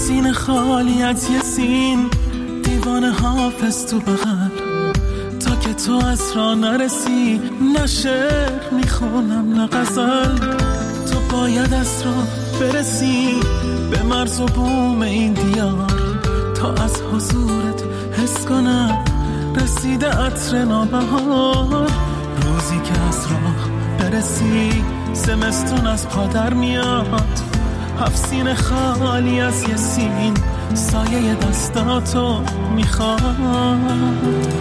سینه خالی از یه سین، دیوانه حافظ تو بغل، تا که تو از راه نرسی، نه شعر میخونم نه غزل. تو باید از راه برسی به مرز و بوم این دیار، تا از حضورت حس کنم رسیده عطر نابهار. روزی که از راه برسی زمستون از پادر میاد، 7 سینه خالی از یه سین، سایه دستاتو میخواد.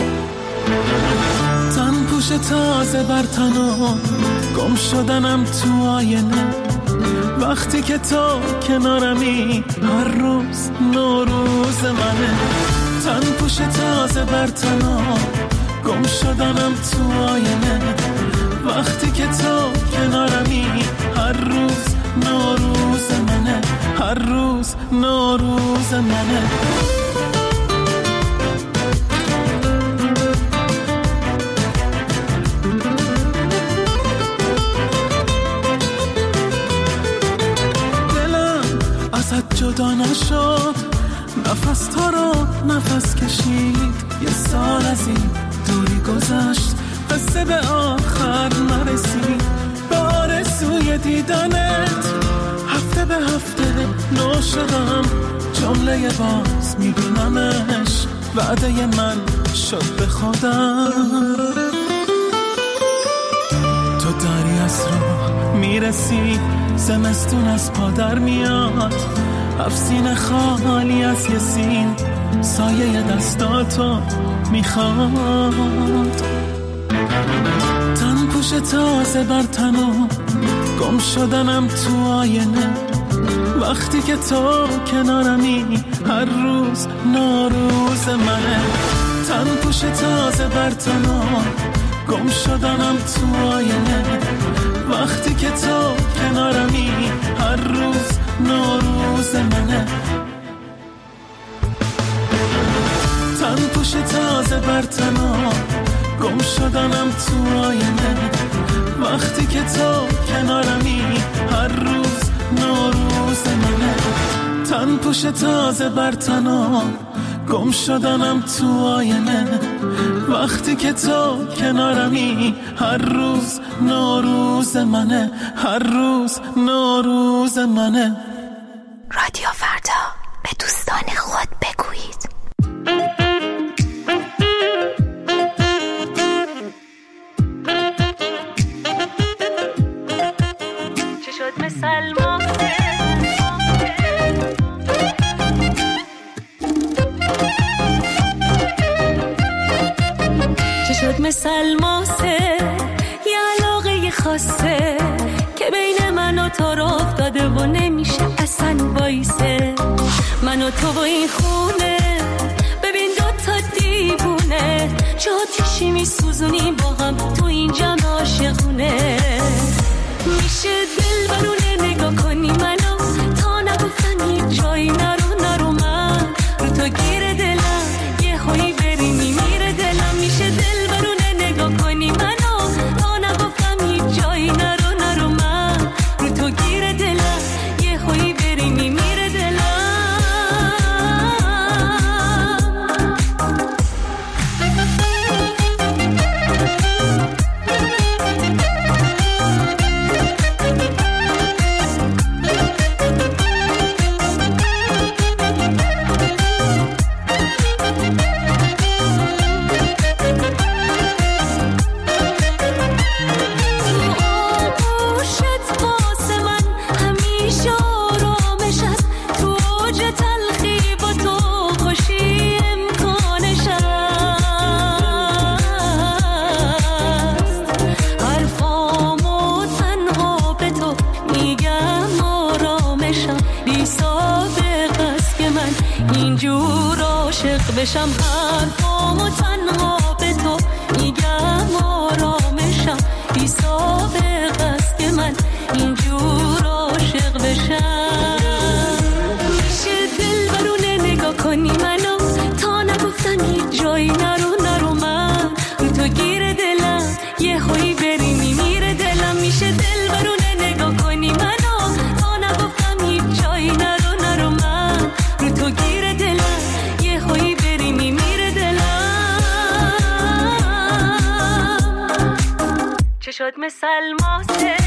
تن پوش تازه بر تنم، گم شدنم تو آینه، وقتی که تو کنارمی هر روز نوروز منه. تن پوش تازه بر تنم، گم شدنم تو آینه، وقتی که تو کنارمی هر روز نوروز منه، هر روز نوروز منه. دلم ازت جدا نشد، نفس تو رو نفس کشید، یه سال از این دوری گذشت، قصه به آخر نرسید. به آرزوی دیدنت هفته به هفته نو شدم، جمله باز میبینمش، وعده من شد به خودم. تو داری از راه میرسی، زمستون از پادر میاد، 7 سینه خالی از یه سین، سایه دستاتو میخواد. تن پوش تازه بر تنم، گم شدنم تو آینه، وقتی که تو کنارمی هر روز نوروز منه. تن پوش تازه بر تنم، گم شدنم تو آینه، وقتی که تو کنارمی هر روز نوروز منه. تن پوش تازه بر تنم، گم شدنم تو آینه، وقتی که تو کنارمی هر روز نوروز منه. تن پوش تازه بر تنم، گم شدنم تو آینه، وقتی که تو کنارمی هر روز نوروز منه، هر روز نوروز منه. رادیو فردا، به دوستان خود بگویید. چه شد مثل ماسه، چه شد مثل ماسه، یه علاقه خاصه که بین من و تو رو افتاده و نمیشه اصلا وایسه. من و تو و این خونه، ببین 2 تا دیوونه، چه آتیشی میسوزونیم با هم تو این جمع عاشقونه. میشه دل برونه نگاه کنی منو، تا نگفتن هیچ جایی نرو من رو تو گیر دلم، یه هایی بری میمیره دلم. میشه دل برونه نگاه کنی منو، تا نگفتم هیچ جایی نرو من رو تو گیر دلم، یه هایی بری میمیره دلم. بشم حرفامو تنها به تو میگم، آرامشم بی سابق است که من اینجور عاشق بشم. میشه دل برونه نگاه کنی منو، تا نگفتن هیچ جایی نرو من رو تو گیر دلم، یه هایی بری میمیره دلم. میشه دل برونه نگاه کنی منو، تا نگفتم هیچ جایی نرو من رو مثل الماسه.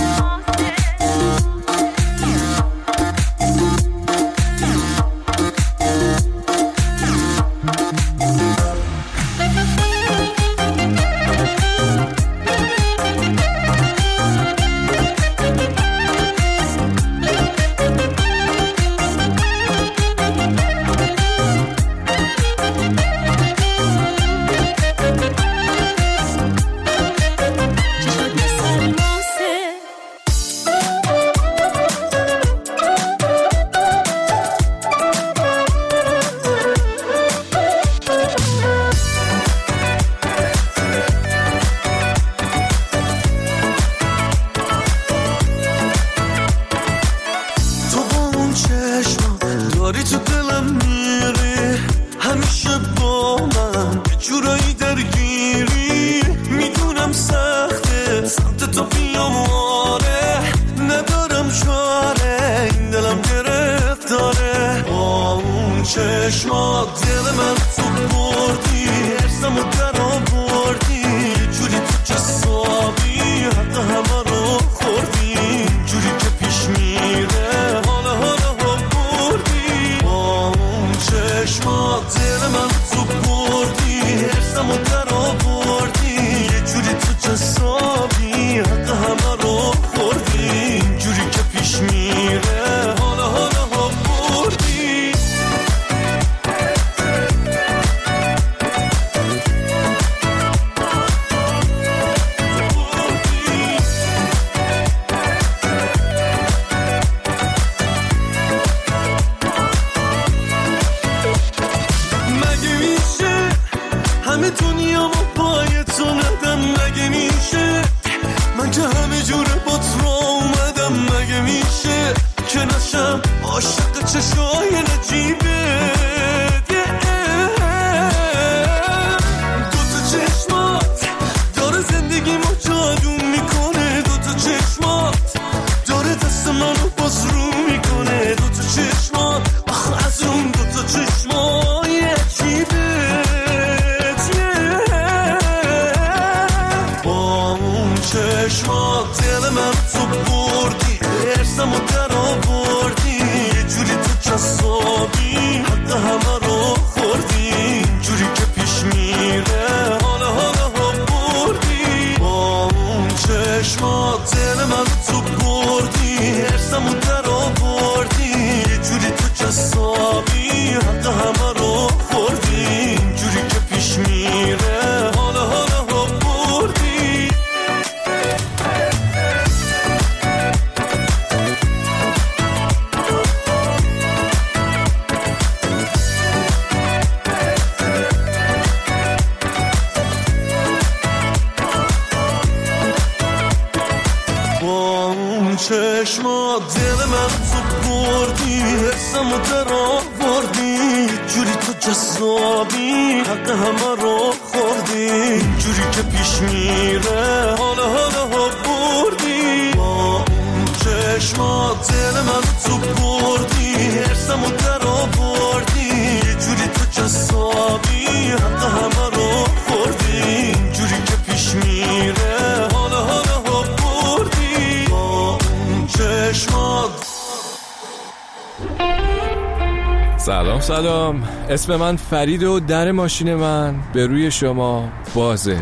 سلام، اسم من فرید و در ماشین من به روی شما بازه.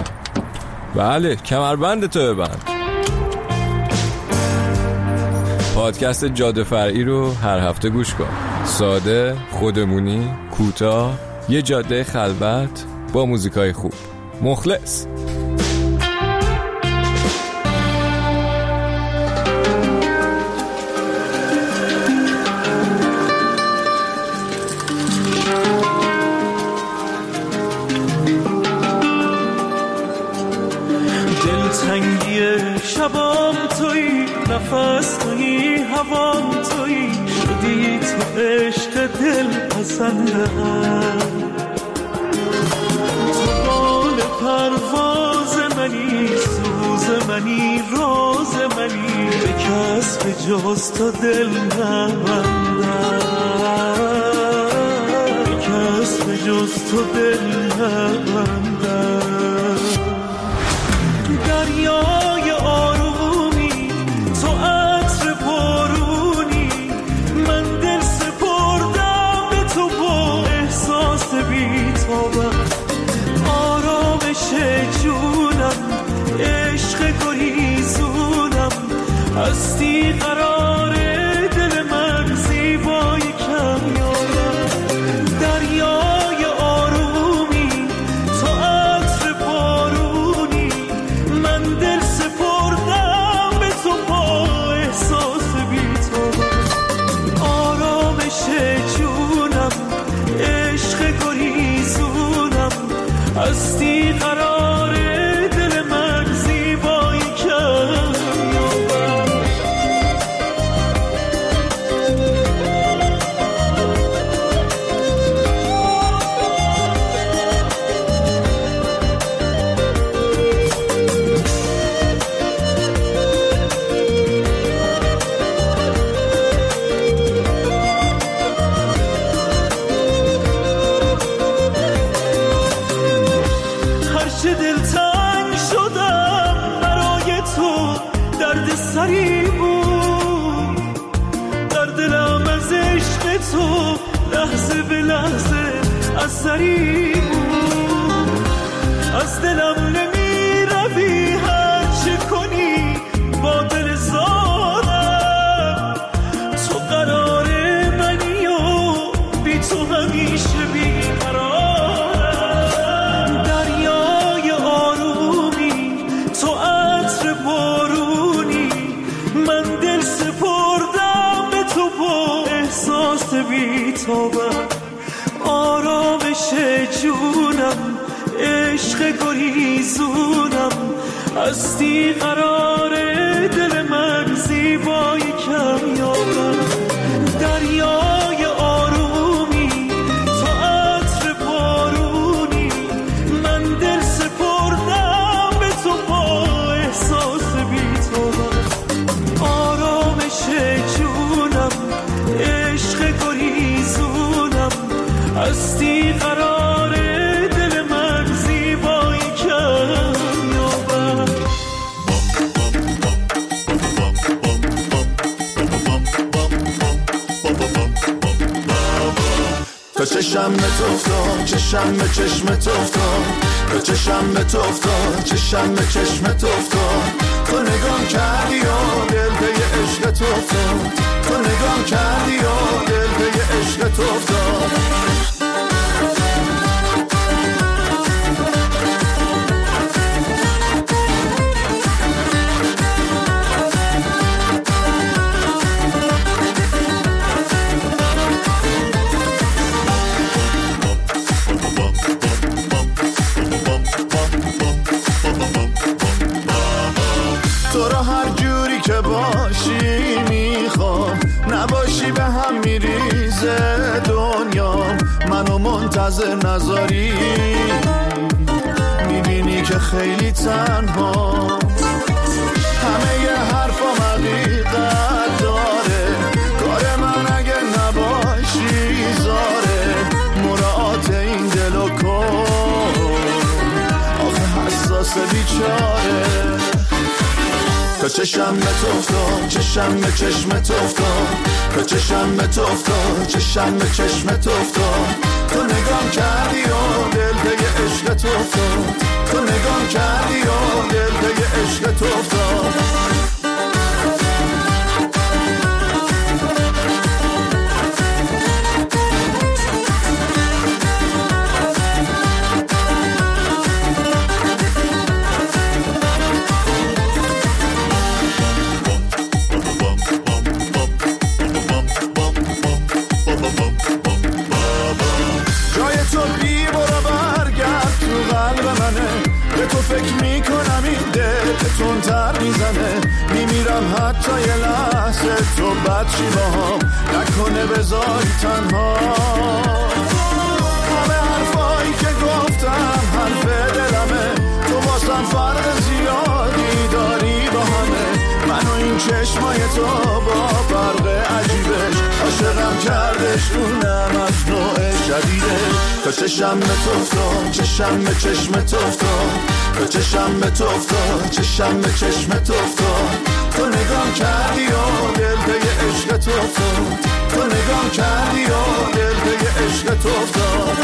بله، کمربند تو ببند. پادکست جاده فرعی رو هر هفته گوش کن. ساده، خودمونی، کوتاه، یه جاده خلوت با موزیکای خوب. مخلص. شبام تویی، نفس تویی، هوام تویی، شدی تو عشق دل پسندم. تو بال پرواز منی، سوز منی، راز منی، به کس به جز تو دل نبندم، به کس به جز تو دل نبندم. دریای اثری بود. از دلم نمی روی هر چه کنی با دل زارم. تو قرار منی و بی تو همیشه بی قرارم. دریای آرومی تو عطر بارونی، من دل سپردم به تو با احساس بی تابم. آرامش جونم عشق گریزونم، هستی قرار دل من زیبای کمیابم. دریای آرومی تو عطر بارونی، من دل سپردم به تو با احساس بی تابم. آرامش جونم عشق گریزونم، هستی قرار دل من زیبایی کمیابم. تا چشم به تو افتاد، چشم به چشم تو افتاد، تا چشم به تو افتاد، چشم به چشم تو افتاد. تو نگام کردی و دل به عشق تو افتاد، تو نگام کردی و دل به عشق تو افتاد. تو را هر جوری که باشی میخوام، نباشی به هم میریزه دنیا. منو منتظر نذاری، میبینی که خیلی تنها. همه ی حرفام حقیقت داره، کار من اگه نباشی زاره. مراعات این دلو کن، آخه حساس بیچاره. تا چشم به تو افتاد، چشم به چشم تو افتاد، تا چشم به تو افتاد، چشم به چشم تو افتاد. تو نگام کردی و دل به عشق تو افتاد، تو نگام کردی و دل به عشق تو افتاد. تو فکر میکنم این دل تندتر میزنه، میمیرم حتی یه لحظه تو بد چی باهام نکنه بذاری تنها. همه حرفایی که گفتم حرف دلمه، تو واسم فرق زیادی داری با همه. منو این چشمای تو با فرق عجیبش عاشقم کردش، اونم از نوع جدیدش. تا چشم به تو افتاد، چشم به چشم تو افتاد، تا چشم به تو افتاد، چشم به چشم تو افتاد. تو نگام کردی و دل به عشق تو افتاد، تو نگام کردی و دل به عشق تو افتاد.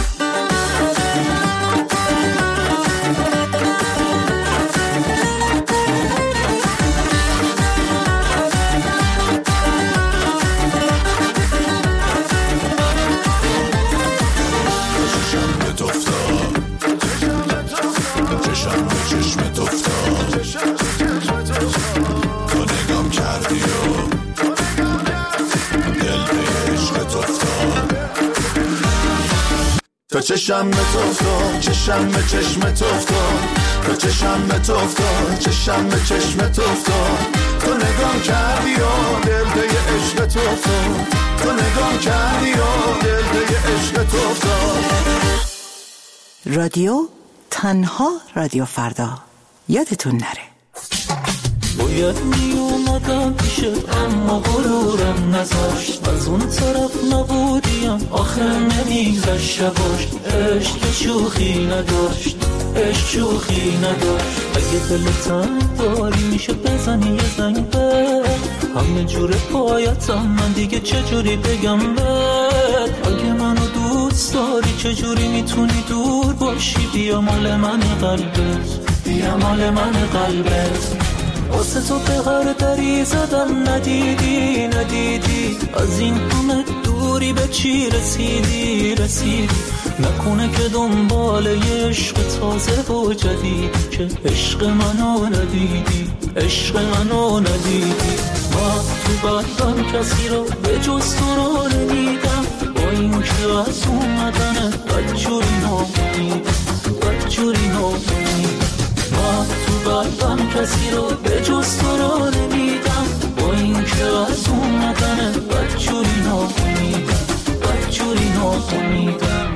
تا چشم به تو افتاد، چشم به چشم تو افتاد، تا چشم به تو افتاد، چشم به چشم تو افتاد. تو نگام کردی و دل به عشق تو افتاد، تو نگام کردی و دل به عشق تو افتاد. رادیو تنها رادیو فردا، یادتون نره. باید می اومدم پیشت اما غرورم نذاشت، از اون طرف نبودیم آخه نمیگذشت شباش. عشق شوخی نداشت، عشق شوخی نداشت. اگه دلتم داری میشه بزنی یه زنگ به همه جور پایتم، من دیگه چجوری بگم بهت. اگه منو دوست دوست داری چجوری میتونی دور باشی؟ بیا مال من قلبت، بیا مال من قلبت. واسه تو به دری زدم ندیدی ندیدی، از این همه دوری به چی رسیدی رسیدی؟ نکنه که دنبال یه عشق تازه و جدید، که عشق منو ندیدی عشق منو ندیدی. من تو قلبم کسی رو به جز تو رو نمیدم، با این که از اومدنه بدجوری نامیدم بدجوری نامیدم. من تو قلبم کسی رو به جز تو رو نمیدم، با این که از اومدنه بدجوری نامیدم بدجوری نامیدم.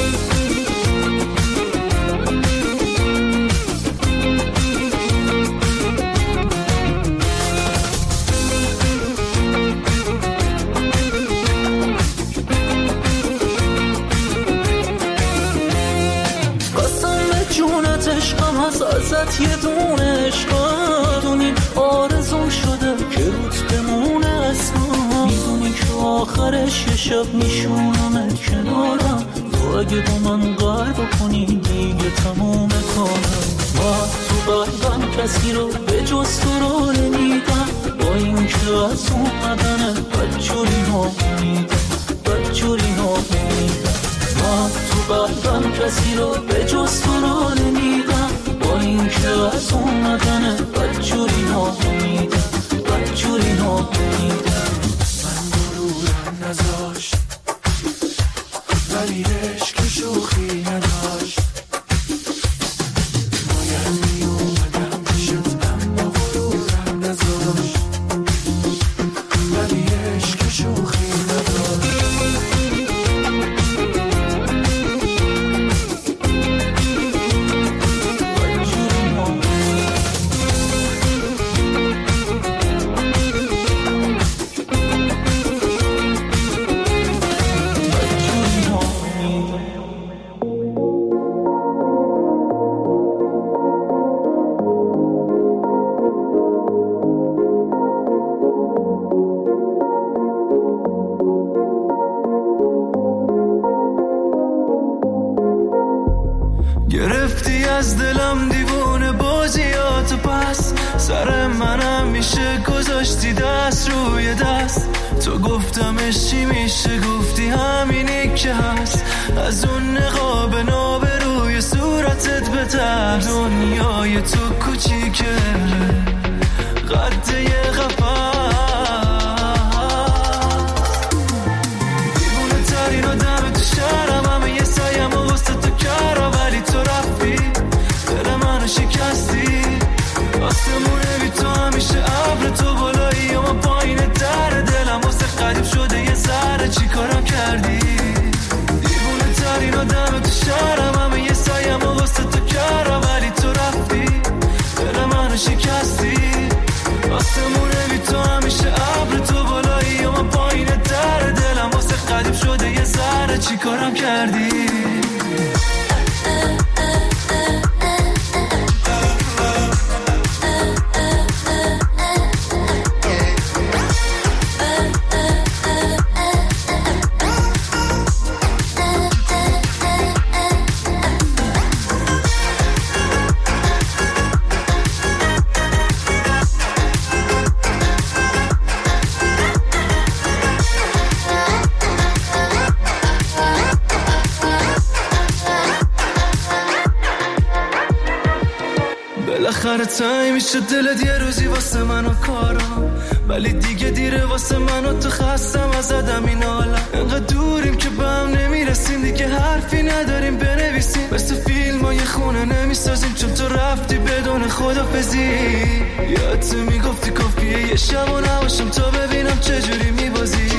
ازت یه دونه عشقا دونی آرزوم شده که روت بمونه اصلا. میدونی که آخرش یه شب میشونمت کنارم، تو اگه با من قرار کنی دیگه تموم کارم. من تو قلبم کسی رو به جز تو رو نمیدم، با این که از اومدنه بدجوری نامیدم بدجوری نامیدم. من تو قلبم کسی رو به جز تو رو نمیدم، با این که از اومدنه بدجوری نامیدم بدجوری نامیدم. من غرورم نذاشت ولی عشق شوخی نداشت، باید می اومدم پیشت اما غرورم نذاشت ولی عشق شوخی نداشت. گرفتی از دلم دیوونه بازیاتو، پس سر منم میشه گذاشتی دست روی دست. تو گفتمش چی میشه گفتی همینی که هست، از اون نقاب ناب روی صورتت بترس. دنیای تو کوچیکه قد یه قفس، دیوونه ترین آدم تو شهرم، همه یه سایم و واسه تو کارم، ولی تو رفتی دل منو شکستی. آسمونه بی تو همیشه ابر، تو بالایی و من پایین در دلم واسه قدیم شده یه ذره. چی کارم کردی؟ دیوونه ترین آدم تو شهرم، همه یه سایم و واسه تو کارم، ولی تو رفتی دل منو شکستی. آسمونه بی تو همیشه ابر، تو بالایی و من پایین در دلم واسه قدیم شده یه ذره. چی کارم کردی؟ بالاخره تایی میشه دلت یه روزی واسه منو کارم، ولی دیگه دیره واسه منو، تو خستم از آدم این عالم. انقدر دوریم که به هم نمیرسیم، دیگه حرفی نداریم بنویسیم، مثل فیلم ها یه خونه نمیسازیم، چون تو رفتی بدون خدافزی. یادت میگفتی کافیه یه شب و نباشم تا ببینم چجوری میبازی.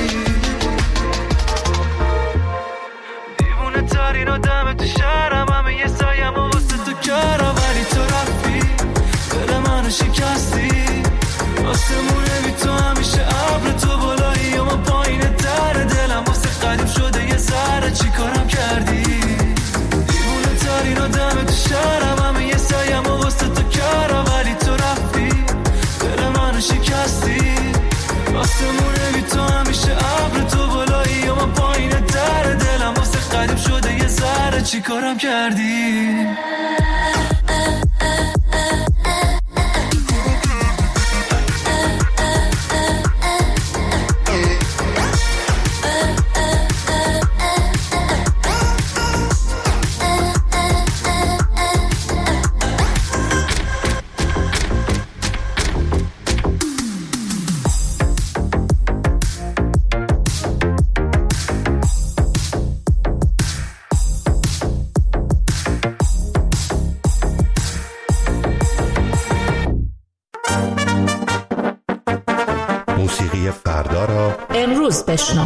دیوونه ترین آدم تو شهرم، همه یه سایم و واسه تو کارم، ولی تو رفتی دل منو شکستی. آسمونه بی تو همیشه ابر، تو بالایی و من پایین در دلم واسه قدیم شده یه ذره. چی کارم کردی؟ دیوونه ترین آدم تو شهرم، همه یه سایم و واسه تو کارم، ولی تو رفتی دل منو شکستی. آسمونه بی تو همیشه ابر، تو بالایی و من پایین در دلم واسه غریب شده یه ذره چی کارم کردی. موسیقی فردا را امروز بشنو.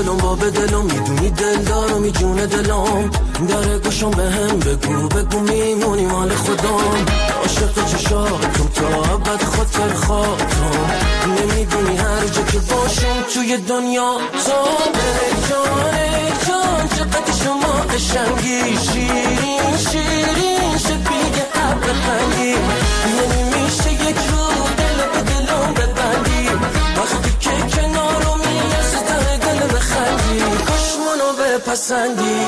دلم با به دلم میدونی دلدارم می جون دلم داره گوشم به هم بگو میمونی مال خودم عاشق چشاتم تا ابد خاطر خاطرم نمیدونی هر جا که باشم توی دنیا تو جان چقدر شما قشنگی شیرین شبیه حب خنگی یعنی میشه یک رو دل به دلم ببندی وقتی که کنارمی از در دل بخندی کاش منو بپسندی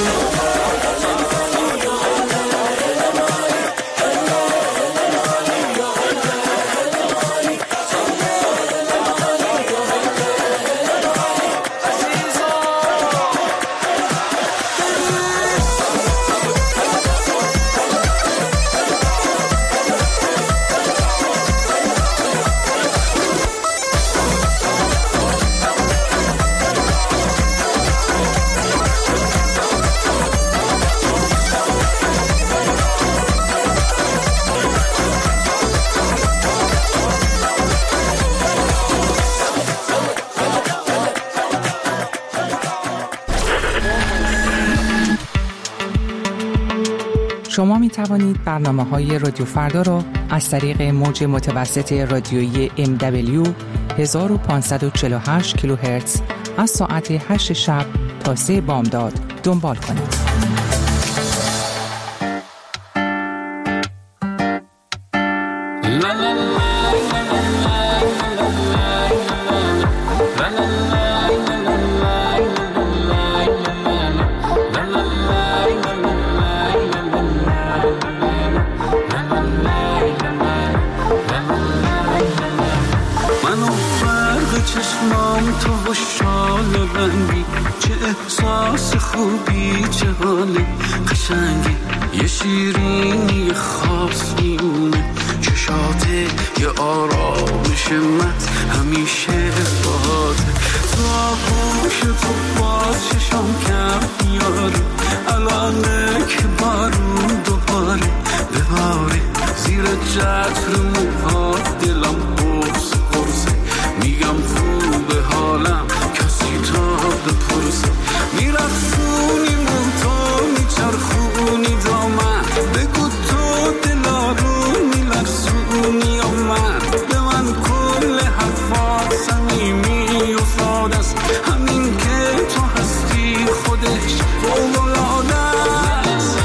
شما می توانید برنامه‌های رادیو فردا را از طریق موج متوسط رادیویی MW 1548 کیلوهرتز از ساعت 8 شب تا 3 بامداد دنبال کنید. تو و شال رنگی چه احساس خوبی چه حال قشنگی یه شیرینی خاص میونه چشاته یه آرامش من همیشه باهاته تو آغوش تو باز چشم کم میاره الانه که بارون دوباره بباره زیر جتر موهات دلم قرصه میگم خوبه حالم کسی تا بپرسه میرخصونی تو میچرخونی دامن بگو تو دلارون میلرسونی یا من به من کل حرفات صمیمی و ساده است همین که تو هستی خودش فوق‌العاده است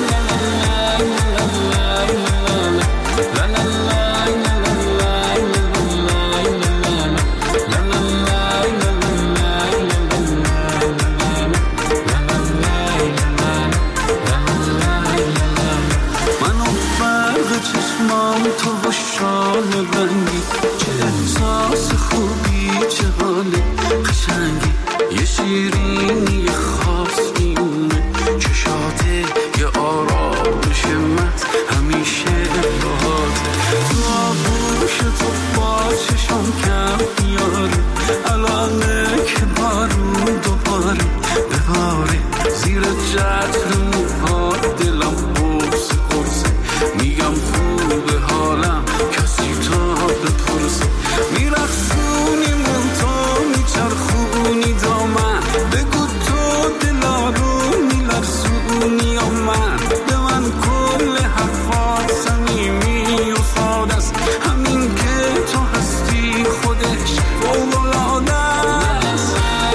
تو و شال رنگی چه احساس خوبی چه حال قشنگی یه شیرینی خاص میونه چشاته یه آرامش من همیشه باهاته تو آغوش تو باز چشم کم میاره الانه که بارون دوباره بباره زیر جتر موهات دلم قرصه میگم خوبه حالم کسی تا بپرسه میرخصونی تو میچرخونی دامن بگو تو دلارون میلرسونی یا من به من کل حرفات صمیمی و ساده است همین که تو هستی خودش فوق‌العاده است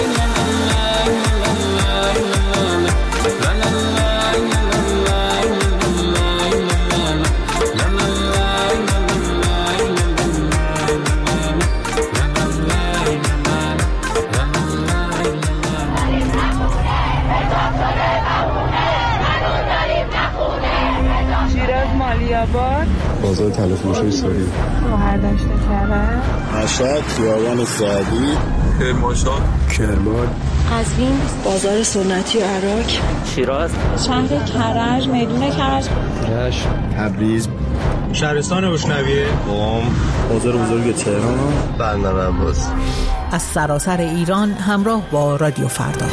بازار تلفروشی سوری شهردشت کرد مشهد خیابان سعدی کرمان قزوین بازار سنتی عراق شیراز شهر کرج میدون کرج رشت تبریز شهرستان اشنویه قم بازار بزرگ تهران بندر عباس از سراسر ایران همراه با رادیو فردا.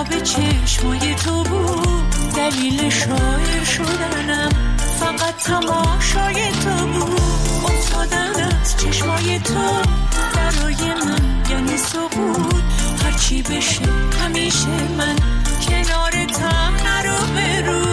به چشمای تو بود، دلیل شاعر شدنم فقط تماشای تو بود. افتادن از چشمای تو برای من یعنی سقوط، هرچی بشه همیشه من کنارتم نرو برو.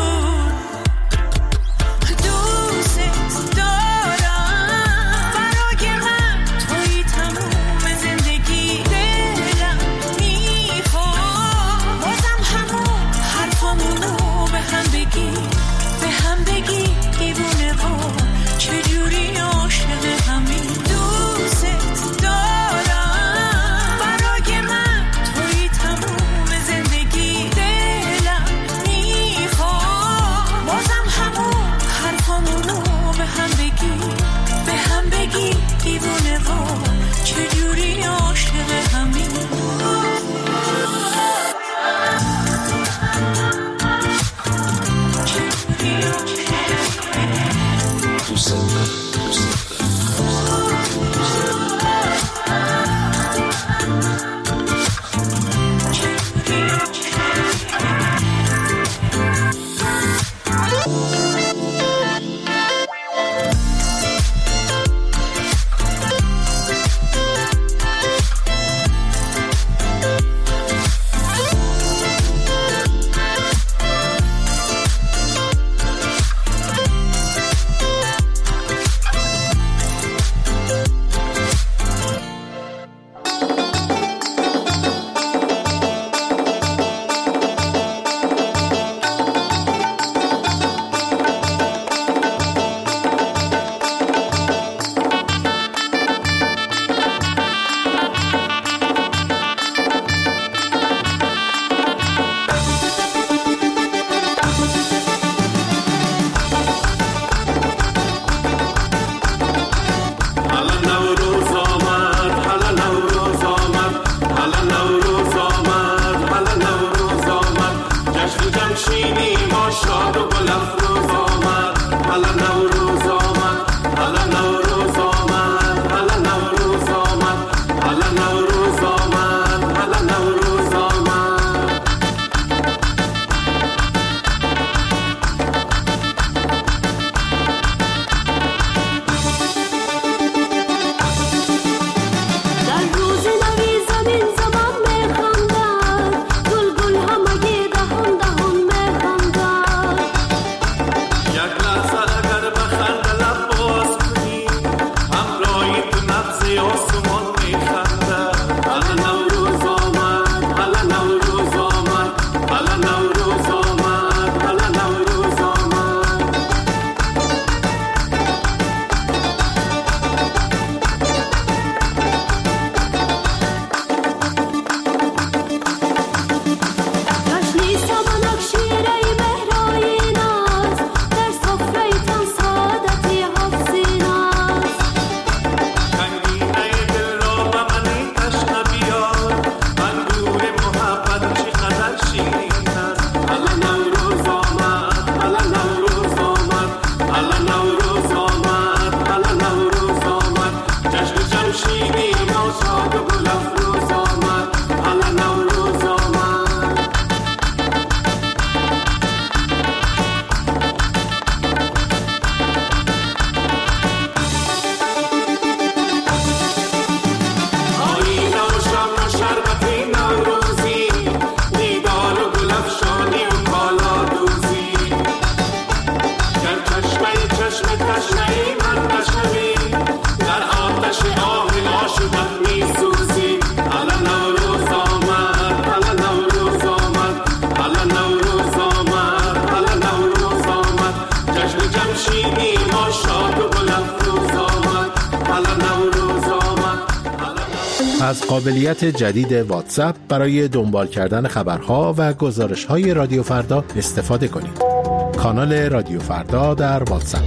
از قابلیت جدید واتساپ برای دنبال کردن خبرها و گزارش‌های رادیو فردا استفاده کنید. کانال رادیو فردا در واتساپ.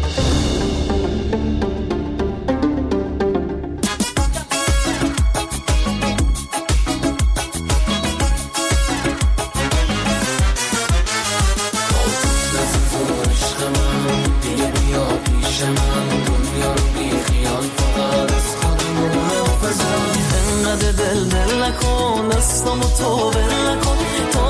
دل نکن دستم تو ول نکن، تا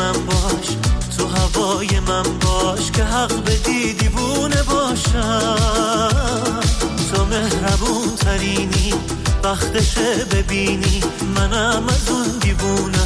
من باش، تو هوای من باش که حق بدی دیوونه باشم. تو مهربون ترینی، وقتشه ببینی منم از اون دیوونه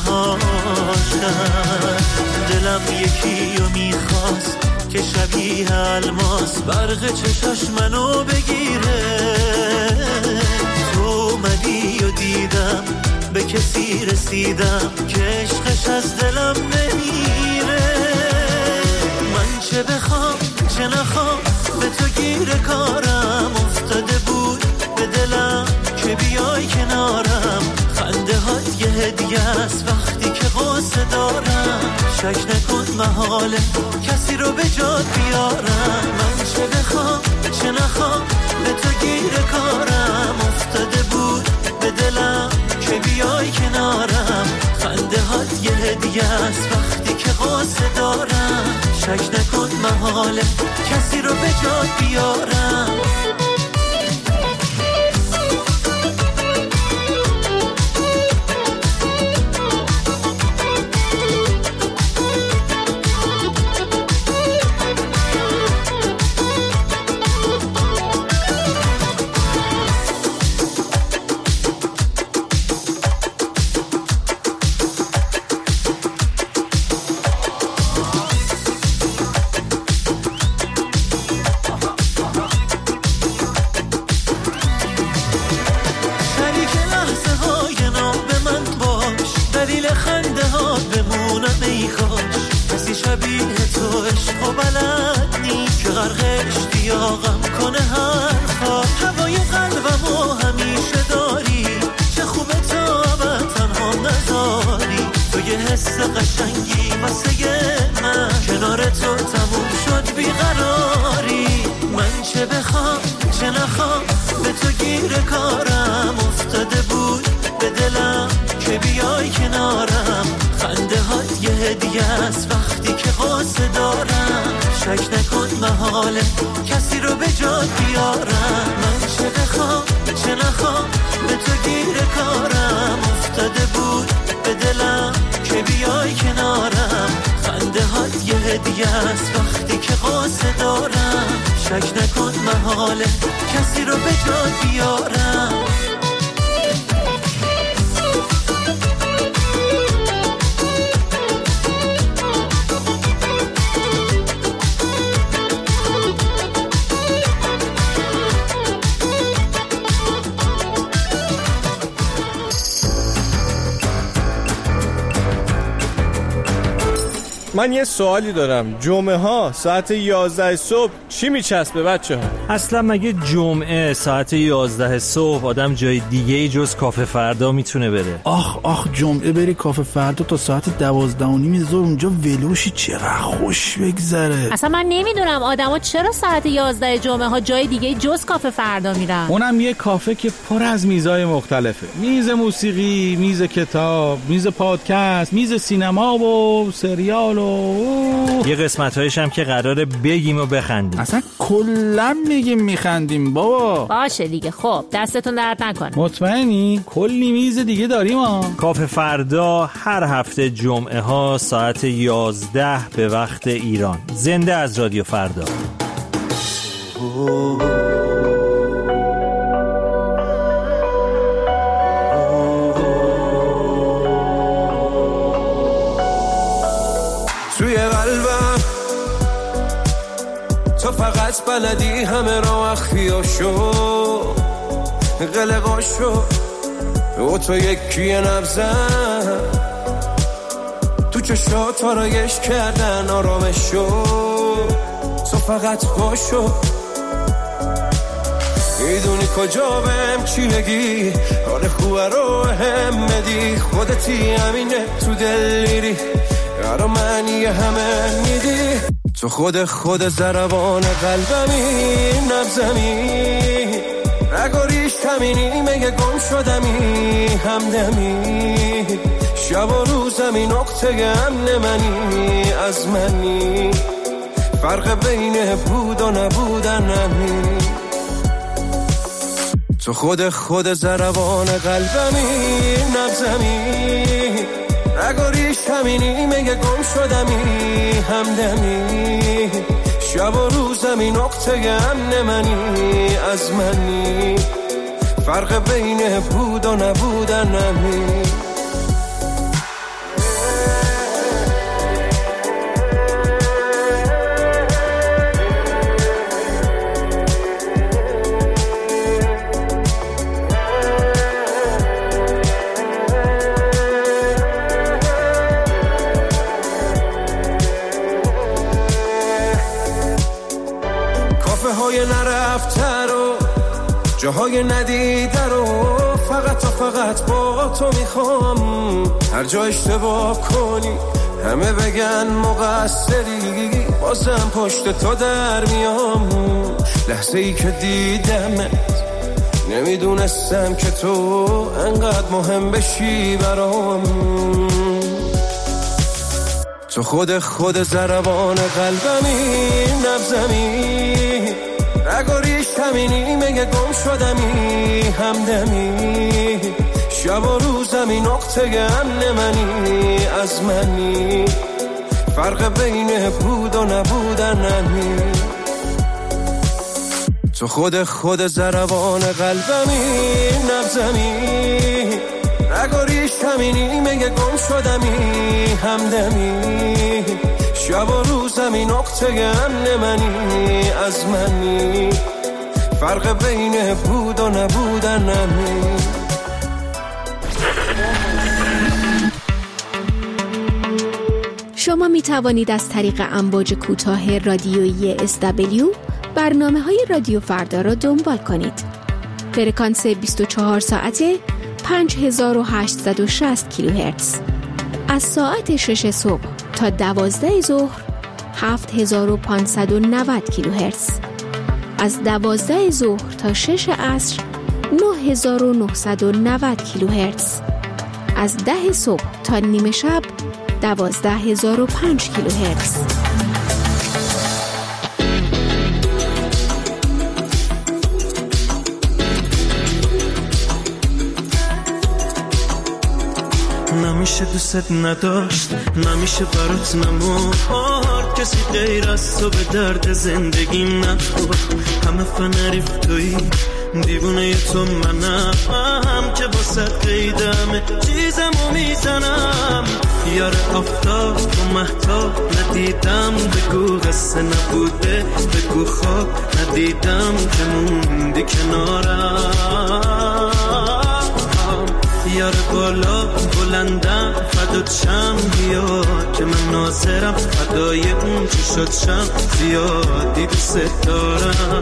هاشم. دلم یکی رو میخواست که شبیه الماس برق چشاش منو بگیره. تو اومدی و دیدم به کسی رسیدم که عشقش از دلم نمیره. من چه بخوام چه نخوام به تو گیر کارم افتاده بود به دلم که بیای کنارم. خنده هات یه هدیه است وقتی که قصه دارم. شک نکن محاله کسی رو به جات بیارم. من چه بخوام چه نخوام به تو گیر کارم افتاده بود به دلم که بیای کنارم. خنده هات یه هدیه است وقتی که قصه دارم. شک نکن محاله کسی رو به جات بیارم. کسی رو به جات بیارم. من چه بخوام چه نخوام به تو گیر کارم افتاده بود به دلم که بیای کنارم. خنده هات یه هدیه است وقتی که قصه دارم. شک نکن محاله کسی رو به جات بیارم. من یه سوالی دارم. جمعه ها ساعت 11 صبح چی میچسبه بچه ها؟ اصلا مگه جمعه ساعت 11 صبح آدم جای دیگه جز کافه فردا میتونه بره؟ آخ جمعه بری کافه فردا تا ساعت 12:30 ظهر اونجا ولوشی چقدر خوش بگذره. اصلا من نمیدونم آدما چرا ساعت 11 جمعه ها جای دیگه جز کافه فردا میرن. اونم یه کافه که پر از میزای مختلفه. میز موسیقی، میز کتاب، میز پادکست، میز سینما و سریال و یه قسمت‌هایش هم که قراره بگیم و بخندیم. اصلا کلا میگیم میخندیم بابا. باشه دیگه. خب دستتون درد نکنه. مطمئنی؟ کلی میز دیگه داریم ها. کافه فردا هر هفته جمعه ها ساعت 11 به وقت ایران. زنده از رادیو فردا. توی قلبم تو فقط بلدی همه را مخفیاشو قلقاشو و تو یکی نبزن تو چشات آرایش کردن آرامشو تو فقط باشو میدونی کجا بهم چی بگی حال خوبه رو هم بدی خودتی همینه تو دل میری یارو معنی همه میدی تو خود ضربان قلبمی نبزمی رگاریش کمینی مگه گم شدمی همدمی شب و روزمی نقطه امن منی از منی فرق بین بود و نبودن نمی تو خود ضربان قلبمی نبزمی رگاریش همینی میگه گم شدمی همدمی شب و روزمی نقطه امن منی از منی فرق بین بود و نبودنمی نرفته رو جاهای ندیده رو فقط با تو میخوام هر جا اشتباه کنی همه بگن مقصری بازم پشت تو در میام لحظه ای که دیدمت نمیدونستم که تو انقدر مهم بشی برام تو خود ضربان قلبمی نبزمی رگاریش همینی میگه گم شدمی همدمی شب و روزمی نقطه امن منی از منی فرق بین بود و نبودنمی تو خود ضربان قلبمی نبزمی رگاریش همینی میگه گم شدمی همدمی شب و روزمی نقطه امن منی از منی فرق بین بود و نبودنمی شما می توانید از طریق امواج کوتاه رادیویی SW برنامه‌های رادیو فردا را دنبال کنید. فرکانس 24 ساعته 5860 کیلوهرتز. از ساعت 6 صبح تا 12 ظهر 7590 کیلوهرتز. از 12 ظهر تا 6 عصر 9990 کیلوهرتز. از 10 صبح تا نیمه شب 12005 کیلوهرتز. نمیشه دوست نداشت نمیشه برات نمورد کسی غیر از تو به درد زندگیم نخورد همه فنریف تویی دیوونه تو منم که باست قیدمه چیزمو میزنم یار آفتاب و مهتاب ندیدم بگو قصه نبوده بگو خواب ندیدم که موندی کنارم یار بالا بلندم فدات شم بیا که من ناظرم فدای اون چی شد شم زیادی دوست دارم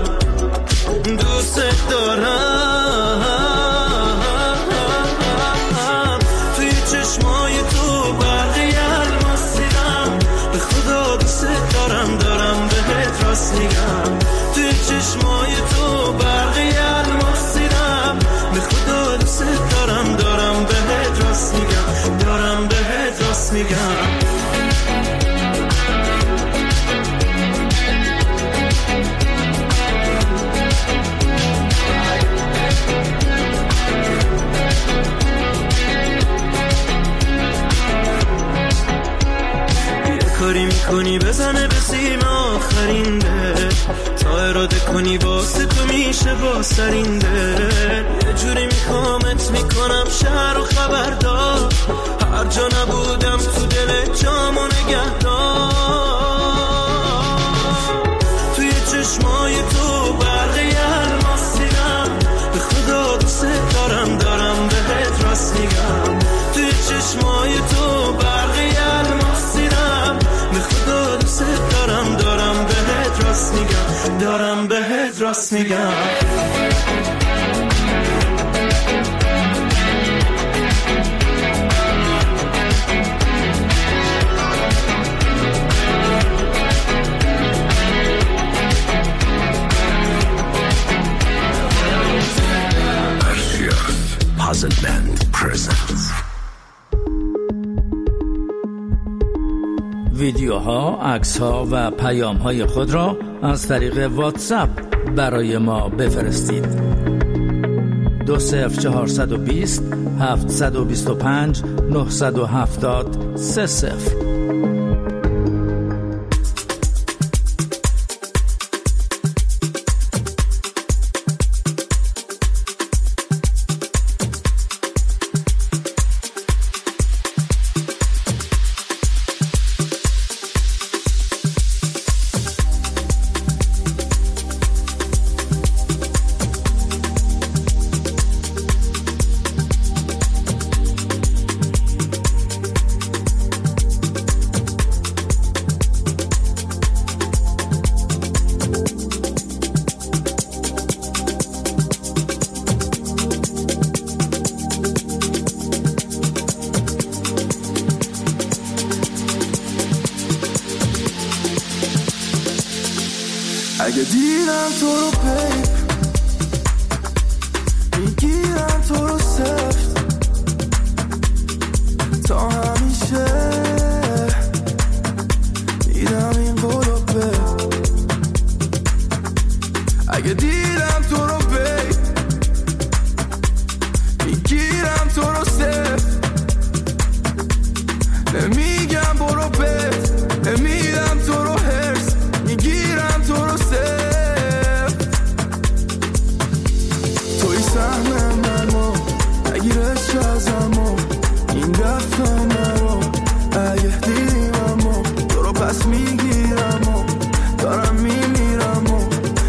توی چشمای تو برقی الماس دیدم به خدا دوست دارم بهت راست میگم توی چشمای تو برقی الماس دیدم به خدا دوست دارم بهت راست میگم بهت راست میگم کاری میکنی بزنه به سیم آخرین ده تا اراده کنی واسه تو میشه با سرینده یه جوری میخوامت میکنم شهر و خبردار هر جا نبودم تو دل جام و نگهدار توی چشمای تو برقی الماس دیدم به خدا دوست دارم بهت راست میگم توی چشمای تو برقی الماس دیدم به خدا دوست دارم بهت راست میگم بهت راست میگم Puzzle Band Presents. ویدیوها، عکس‌ها و پیام‌های خود را از طریق واتساپ برای ما بفرستید. 20420 725 970 30. اگه دیدم تو رو پیپ میگیرم تو رو سفت تا همیشه دیدم این قلوبه. اگه دیدم تو رو پیپ میگیرم تو رو سفت نمیگم برو بت نمیدم تو رو هرس میگیرم تو رو سفت. توی سهم منو نگیرش ازمو این دفعه نرو اگه دیدیم تو رو پس میگیرم و دارم میمیرم و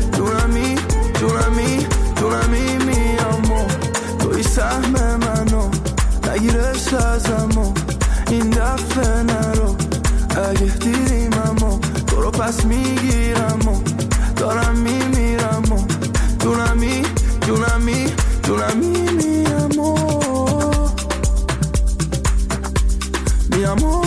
دونمی میام و توی سهم منو نگیرش ازمو این دفعه نرو اگه دیدیم تو رو پس میگیرم و دارم میمیرم و دونمی میام و میام و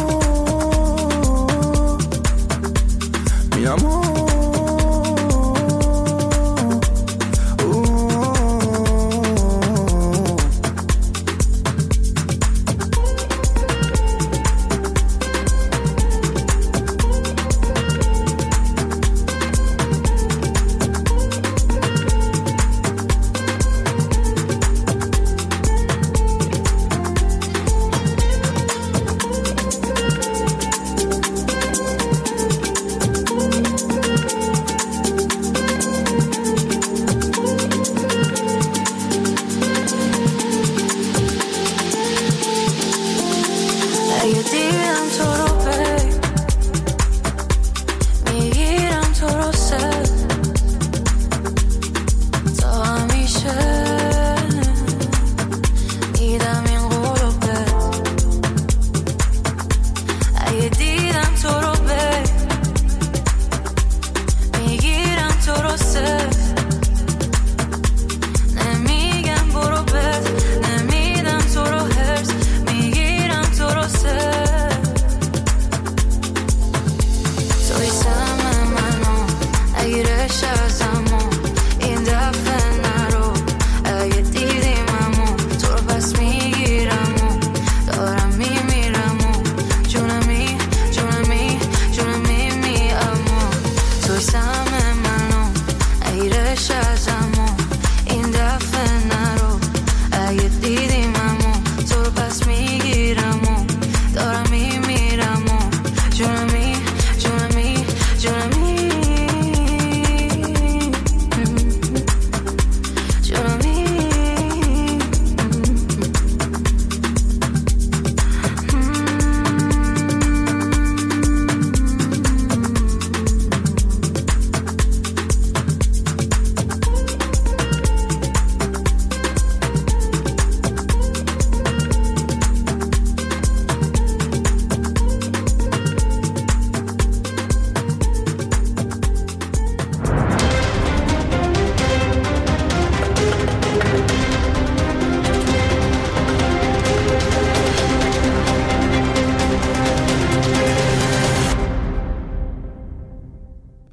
Some